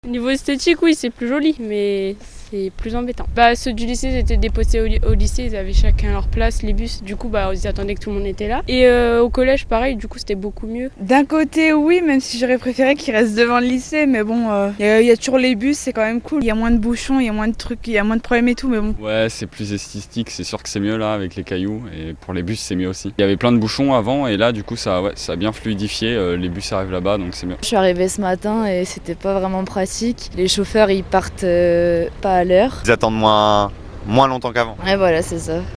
Niveau esthétique, oui, c'est plus joli, mais c'est plus embêtant. Ceux du lycée étaient déposés au lycée, ils avaient chacun leur place, les bus, du coup, ils attendaient que tout le monde était là. Et au collège, pareil, du coup, c'était beaucoup mieux. D'un côté, oui, même si j'aurais préféré qu'ils restent devant le lycée, mais bon, y a toujours les bus, c'est quand même cool. Il y a moins de bouchons, il y a moins de trucs, il y a moins de problèmes et tout, mais bon. Ouais, c'est plus esthétique, c'est sûr que c'est mieux là avec les cailloux, et pour les bus, c'est mieux aussi. Il y avait plein de bouchons avant, et là, du coup, ça a bien fluidifié, les bus arrivent là-bas, donc c'est mieux. Je suis arrivée ce matin et c'était pas vraiment pratique. Les chauffeurs, ils partent pas à l'heure. Ils attendent moins longtemps qu'avant. Et voilà, c'est ça.